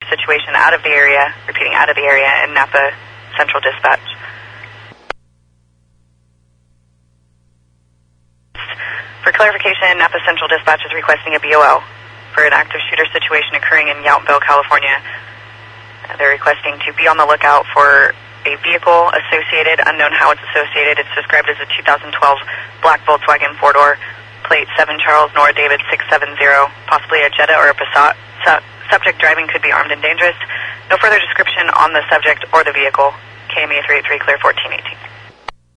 situation out of the area, repeating out of the area, in Napa Central Dispatch. For clarification, Napa Central Dispatch is requesting a BOL for an active shooter situation occurring in Yountville, California. They're requesting to be on the lookout for a vehicle associated, unknown how it's associated. It's described as a 2012 black Volkswagen four-door, plate 7 Charles Nora David 670, possibly a Jetta or a Passat. Subject driving could be armed and dangerous. No further description on the subject or the vehicle. KME 383, clear 1418.